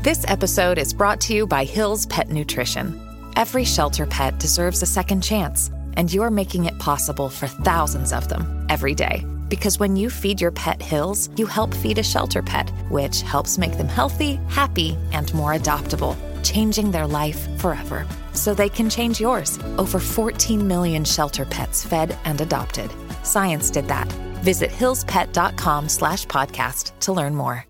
This episode is brought to you by Hill's Pet Nutrition. Every shelter pet deserves a second chance, and you're making it possible for thousands of them every day. Because when you feed your pet Hill's, you help feed a shelter pet, which helps make them healthy, happy, and more adoptable, changing their life forever. So they can change yours. Over 14 million shelter pets fed and adopted. Science did that. Visit hillspet.com/podcast to learn more.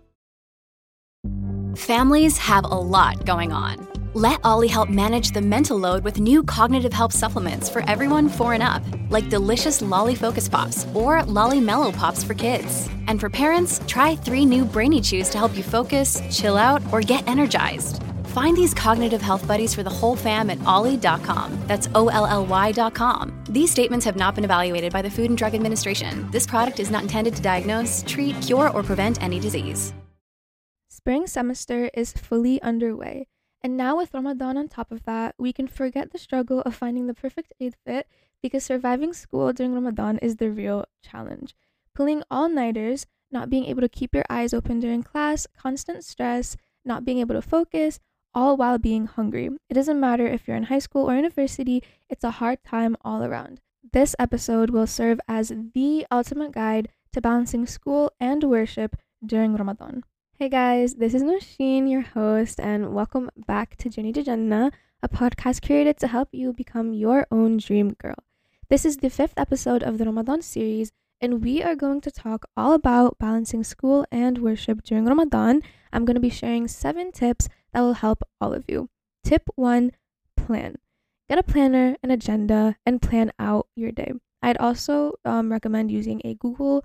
Families have a lot going on. Let Ollie help manage the mental load with new cognitive help supplements for everyone 4 and up, like delicious Lolly Focus Pops or Lolly Mellow Pops for kids. And for parents, try 3 new Brainy Chews to help you focus, chill out, or get energized. Find these cognitive health buddies for the whole fam at ollie.com. That's OLLY.com. These statements have not been evaluated by the Food and Drug Administration. This product is not intended to diagnose, treat, cure, or prevent any disease. Spring semester is fully underway, and now with Ramadan on top of that, we can forget the struggle of finding the perfect Eid fit because surviving school during Ramadan is the real challenge. Pulling all-nighters, not being able to keep your eyes open during class, constant stress, not being able to focus, all while being hungry. It doesn't matter if you're in high school or university, it's a hard time all around. This episode will serve as the ultimate guide to balancing school and worship during Ramadan. Hey guys, this is Nosheen, your host, and welcome back to Journey to Jannah, a podcast created to help you become your own dream girl. This is the 5th episode of the Ramadan series, and we are going to talk all about balancing school and worship during Ramadan. I'm going to be sharing 7 tips that will help all of you. Tip 1, plan. Get a planner, an agenda, and plan out your day. I'd also recommend using a Google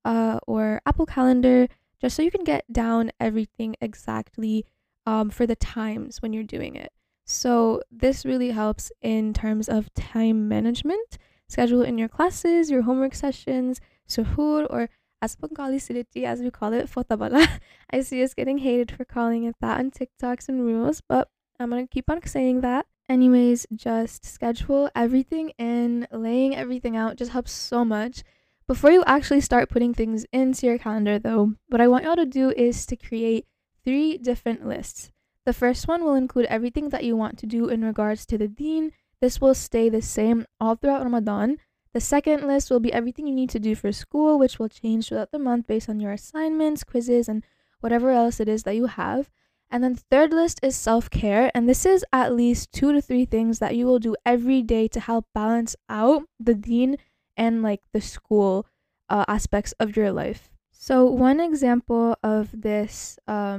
or Apple Calendar just so you can get down everything exactly for the times when you're doing it. So this really helps in terms of time management. Schedule in your classes, your homework sessions, suhoor, or as we call it, fotabala. I see us getting hated for calling it that on TikToks and Reels, but I'm going to keep on saying that. Anyways, just schedule everything in, laying everything out just helps so much. Before you actually start putting things into your calendar though, what I want y'all to do is to create 3 different lists. The first one will include everything that you want to do in regards to the deen. This will stay the same all throughout Ramadan. The second list will be everything you need to do for school, which will change throughout the month based on your assignments, quizzes, and whatever else it is that you have. And then the third list is self-care, and this is at least 2 to 3 things that you will do every day to help balance out the deen and like the school aspects of your life. So one example of this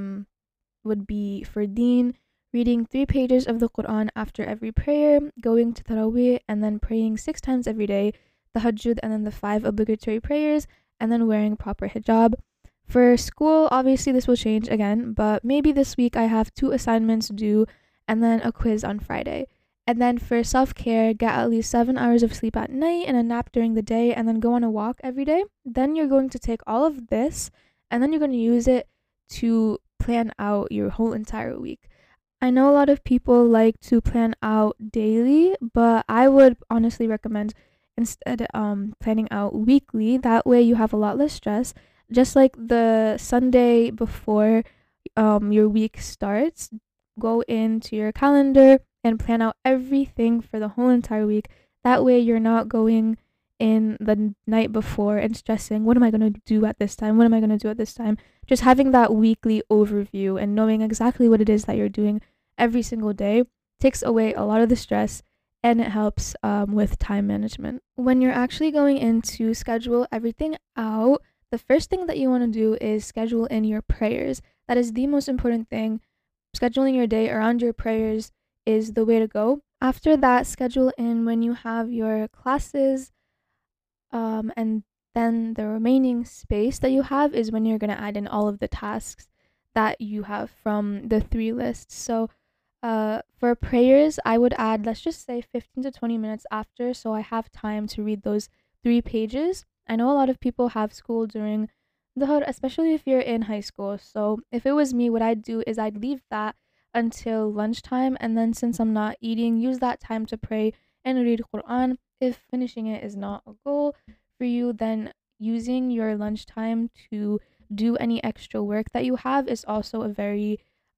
would be for deen, reading 3 pages of the Quran after every prayer, going to Taraweeh, and then praying 6 times every day, the Tahajjud, and then the 5 obligatory prayers, and then wearing proper hijab. For school, obviously this will change again, but maybe this week I have 2 assignments due and then a quiz on Friday. And then for self-care, get at least 7 hours of sleep at night and a nap during the day, and then go on a walk every day. Then you're going to take all of this, and then you're going to use it to plan out your whole entire week. I know a lot of people like to plan out daily, but I would honestly recommend instead planning out weekly. That way you have a lot less stress. Just like the Sunday before your week starts, go into your calendar and plan out everything for the whole entire week. That way you're not going in the night before and stressing, what am I going to do at this time? What am I going to do at this time? Just having that weekly overview and knowing exactly what it is that you're doing every single day takes away a lot of the stress, and it helps with time management. When you're actually going in to schedule everything out, the first thing that you want to do is schedule in your prayers. That is the most important thing. Scheduling your day around your prayers is the way to go. After that, schedule in when you have your classes, and then the remaining space that you have is when you're going to add in all of the tasks that you have from the 3 lists. So for prayers, I would add, let's just say 15 to 20 minutes after, so I have time to read those 3 pages. I know a lot of people have school during the Dhuhr, especially if you're in high school. So if it was me, what I'd do is I'd leave that until lunchtime, and then since I'm not eating, use that time to pray and read Quran. If finishing it is not a goal for you, then using your lunchtime to do any extra work that you have is also a very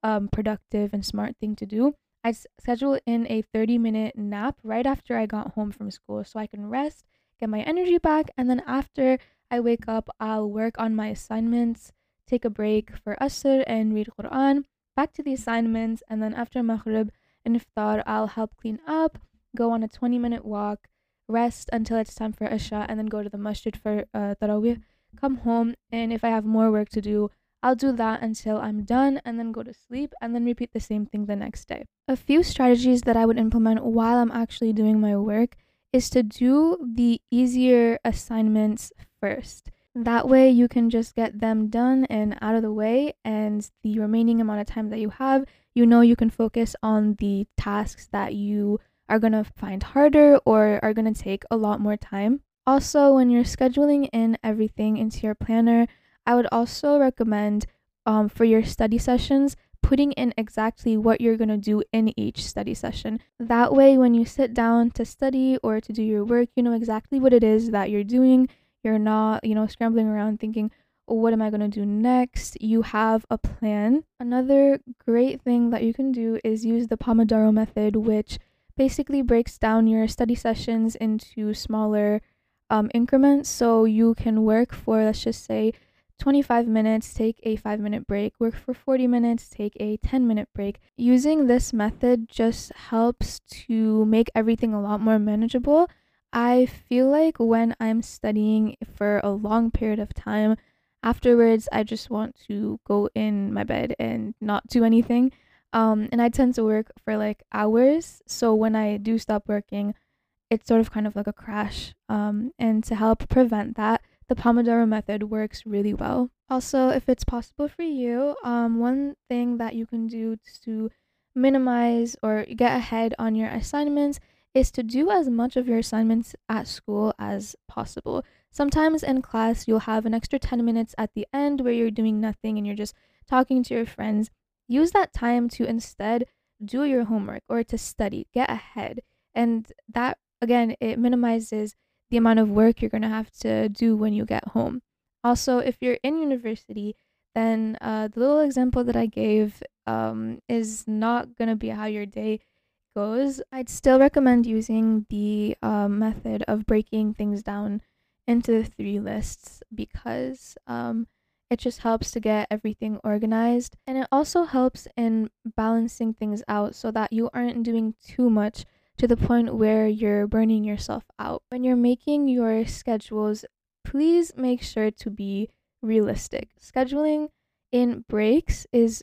productive and smart thing to do. I'd schedule in a 30-minute nap right after I got home from school so I can rest, get my energy back, and then after I wake up, I'll work on my assignments, take a break for Asr and read Quran, back to the assignments, and then after Maghrib and Iftar, I'll help clean up, go on a 20-minute walk, rest until it's time for Isha, and then go to the masjid for Tarawih, come home, and if I have more work to do, I'll do that until I'm done and then go to sleep and then repeat the same thing the next day. A few strategies that I would implement while I'm actually doing my work is to do the easier assignments first. That way you can just get them done and out of the way, and the remaining amount of time that you have, you know, you can focus on the tasks that you are going to find harder or are going to take a lot more time. Also, when you're scheduling in everything into your planner, I would also recommend for your study sessions, putting in exactly what you're going to do in each study session. That way, when you sit down to study or to do your work, you know exactly what it is that you're doing. You're not, scrambling around thinking, oh, what am I going to do next? You have a plan. Another great thing that you can do is use the Pomodoro method, which basically breaks down your study sessions into smaller increments. So you can work for, let's just say, 25 minutes, take a 5-minute break, work for 40 minutes, take a 10-minute break. Using this method just helps to make everything a lot more manageable. I feel like when I'm studying for a long period of time, afterwards I just want to go in my bed and not do anything. And I tend to work for like hours. So when I do stop working, it's sort of kind of like a crash. And to help prevent that, the Pomodoro method works really well. Also, if it's possible for you, one thing that you can do to minimize or get ahead on your assignments is to do as much of your assignments at school as possible. Sometimes in class, you'll have an extra 10 minutes at the end where you're doing nothing and you're just talking to your friends. Use that time to instead do your homework or to study, get ahead. And that, again, it minimizes the amount of work you're going to have to do when you get home. Also, if you're in university, then the little example that I gave is not going to be how your day goes. I'd still recommend using the method of breaking things down into 3 lists because it just helps to get everything organized, and it also helps in balancing things out so that you aren't doing too much to the point where you're burning yourself out. When you're making your schedules, please make sure to be realistic. Scheduling in breaks is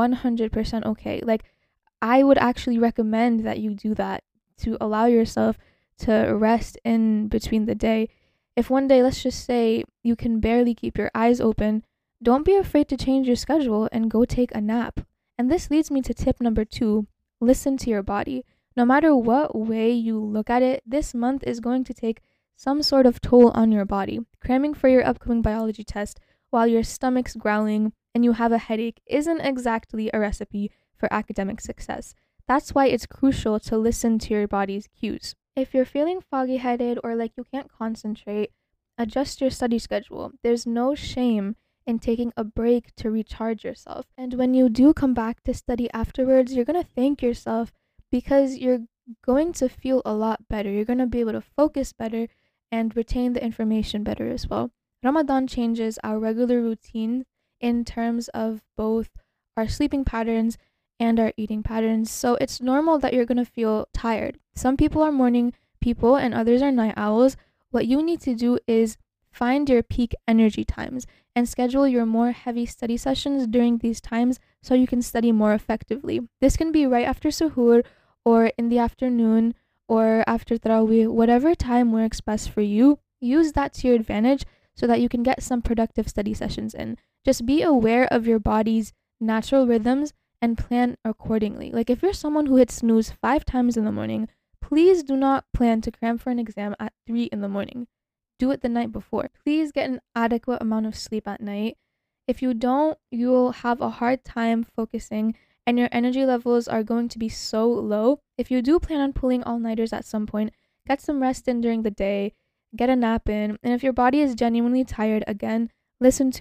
100% okay. Like, I would actually recommend that you do that to allow yourself to rest in between the day. If one day, let's just say, you can barely keep your eyes open, don't be afraid to change your schedule and go take a nap. And this leads me to tip number 2, listen to your body. No matter what way you look at it, this month is going to take some sort of toll on your body. Cramming for your upcoming biology test while your stomach's growling and you have a headache isn't exactly a recipe for academic success. That's why it's crucial to listen to your body's cues. If you're feeling foggy-headed or like you can't concentrate, adjust your study schedule. There's no shame in taking a break to recharge yourself. And when you do come back to study afterwards, you're going to thank yourself because you're going to feel a lot better. You're going to be able to focus better and retain the information better as well. Ramadan changes our regular routine in terms of both our sleeping patterns and our eating patterns. So it's normal that you're going to feel tired. Some people are morning people and others are night owls. What you need to do is find your peak energy times and schedule your more heavy study sessions during these times so you can study more effectively. This can be right after suhoor or in the afternoon or after Tarawih, whatever time works best for you. Use that to your advantage so that you can get some productive study sessions in. Just be aware of your body's natural rhythms and plan accordingly. Like if you're someone who hits snooze 5 times in the morning, please do not plan to cram for an exam at 3 in the morning. Do it the night before. Please get an adequate amount of sleep at night. If you don't, you'll have a hard time focusing and your energy levels are going to be so low. If you do plan on pulling all-nighters at some point, get some rest in during the day, get a nap in, and if your body is genuinely tired, again, listen to it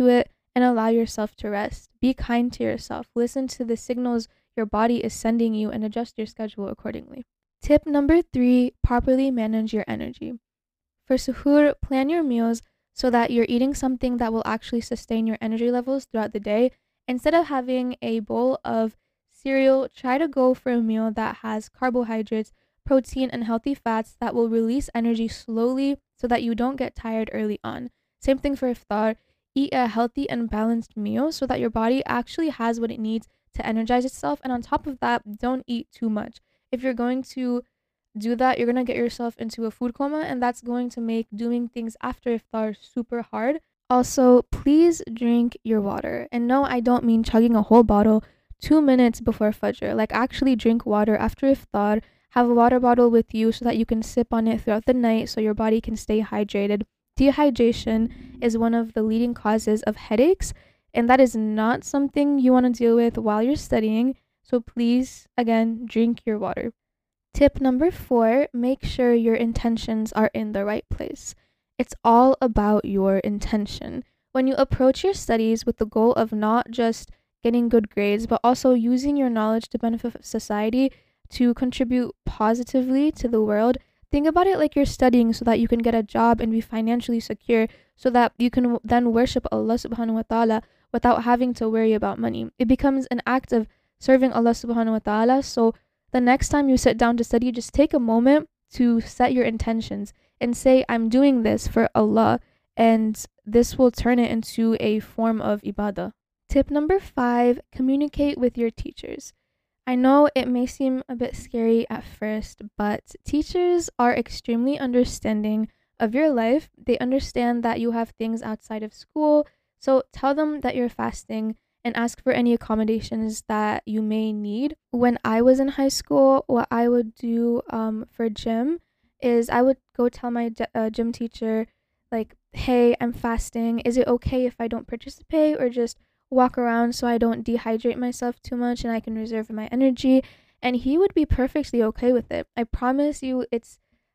and allow yourself to rest. Be kind to yourself. Listen to the signals your body is sending you and adjust your schedule accordingly. Tip number 3, properly manage your energy. For suhoor, plan your meals so that you're eating something that will actually sustain your energy levels throughout the day. Instead of having a bowl of cereal, try to go for a meal that has carbohydrates, protein, and healthy fats that will release energy slowly so that you don't get tired early on. Same thing for iftar. Eat a healthy and balanced meal so that your body actually has what it needs to energize itself. And on top of that, don't eat too much. If you're going to do that, you're going to get yourself into a food coma, and that's going to make doing things after iftar super hard. Also, please drink your water. And no, I don't mean chugging a whole bottle 2 minutes before fajr. Like, actually drink water after iftar. Have a water bottle with you so that you can sip on it throughout the night so your body can stay hydrated. Dehydration is one of the leading causes of headaches, and that is not something you want to deal with while you're studying. So please, again, drink your water. Tip number 4, make sure your intentions are in the right place. It's all about your intention. When you approach your studies with the goal of not just getting good grades, but also using your knowledge to benefit society, to contribute positively to the world, think about it like you're studying so that you can get a job and be financially secure so that you can then worship Allah subhanahu wa ta'ala without having to worry about money. It becomes an act of serving Allah subhanahu wa ta'ala. So the next time you sit down to study, just take a moment to set your intentions and say, I'm doing this for Allah, and this will turn it into a form of ibadah. Tip number 5, communicate with your teachers. I know it may seem a bit scary at first, but teachers are extremely understanding of your life. They understand that you have things outside of school, so tell them that you're fasting and ask for any accommodations that you may need. When I was in high school, what I would do for gym is I would go tell my gym teacher, like, hey, I'm fasting. Is it okay if I don't participate or just walk around so I don't dehydrate myself too much and I can reserve my energy? And he would be perfectly okay with it. I promise you, it's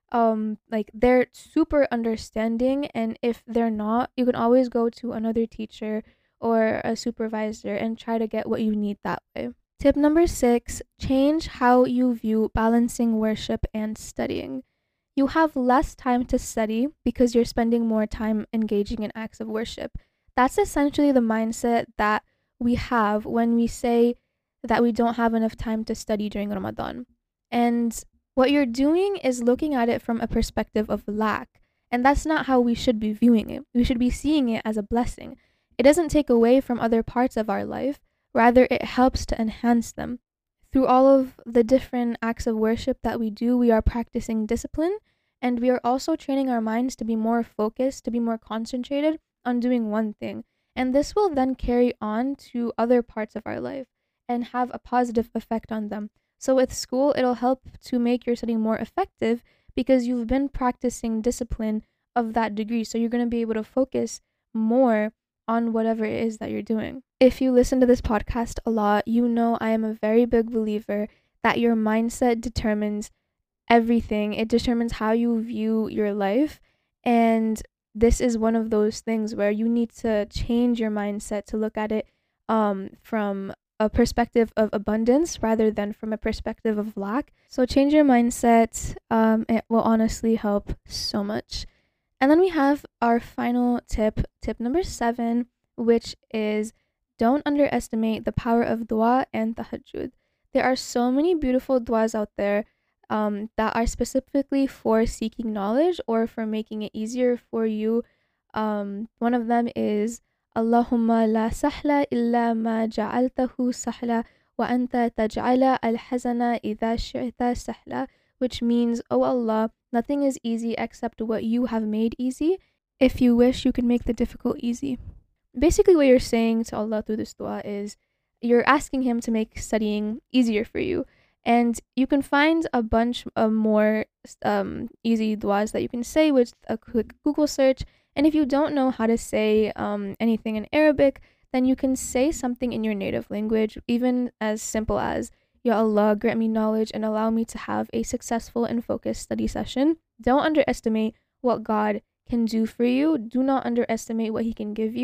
like, they're super understanding, and if they're not, you can always go to another teacher or a supervisor and try to get what you need that way. Tip number 6, change how you view balancing worship and studying. You have less time to study because you're spending more time engaging in acts of worship. That's essentially the mindset that we have when we say that we don't have enough time to study during Ramadan. And what you're doing is looking at it from a perspective of lack. And that's not how we should be viewing it. We should be seeing it as a blessing. It doesn't take away from other parts of our life. Rather, it helps to enhance them. Through all of the different acts of worship that we do, we are practicing discipline, and we are also training our minds to be more focused, to be more concentrated on doing one thing. And this will then carry on to other parts of our life and have a positive effect on them. So with school, it'll help to make your studying more effective because you've been practicing discipline of that degree. So you're going to be able to focus more on whatever it is that you're doing. If you listen to this podcast a lot, you know I am a very big believer that your mindset determines everything. It determines how you view your life. And this is one of those things where you need to change your mindset to look at it from a perspective of abundance rather than from a perspective of lack. So change your mindset. It will honestly help so much. And then we have our final tip number 7, which is don't underestimate the power of dua and tahajjud. There are so many beautiful duas out there that are specifically for seeking knowledge or for making it easier for you. One of them is Allahumma la sahla illa ma ja'altahu sahla wa anta taj'ala al-hazana idha shi'ta sahla, which means, oh Allah, nothing is easy except what you have made easy. If you wish, you can make the difficult easy. Basically, what you're saying to Allah through this dua is you're asking Him to make studying easier for you. And you can find a bunch of more easy duas that you can say with a quick Google search. And if you don't know how to say anything in Arabic, then you can say something in your native language, even as simple as, Ya Allah, grant me knowledge and allow me to have a successful and focused study session. Don't underestimate what God can do for you. Do not underestimate what He can give you.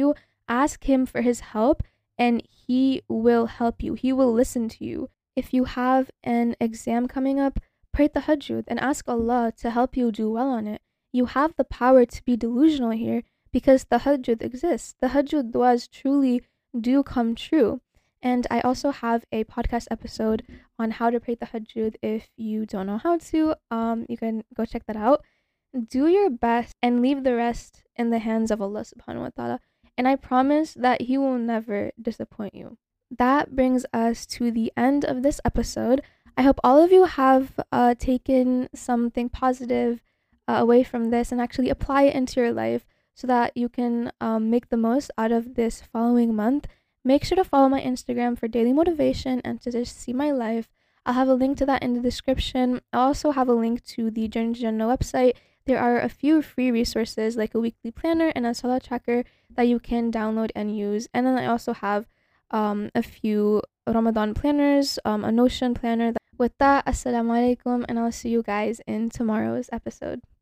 ask him for his help and he will help you. He will listen to you. If you have an exam coming up, pray tahajjud and ask Allah to help you do well on it. You have the power to be delusional here because tahajjud exists. Tahajjud du'as truly do come true. And I also have a podcast episode on how to pray tahajjud. If you don't know how to, you can go check that out. Do your best and leave the rest in the hands of Allah subhanahu wa ta'ala. And I promise that He will never disappoint you. That brings us to the end of this episode. I hope all of you have taken something positive away from this and actually apply it into your life so that you can make the most out of this following month. Make sure to follow my Instagram for daily motivation and to just see my life. I'll have a link to that in the description. I'll also have a link to the Journey to Jannah website. There are a few free resources like a weekly planner and a salah tracker that you can download and use. And then I also have a few Ramadan planners, a Notion planner. With that, assalamu alaikum, and I'll see you guys in tomorrow's episode.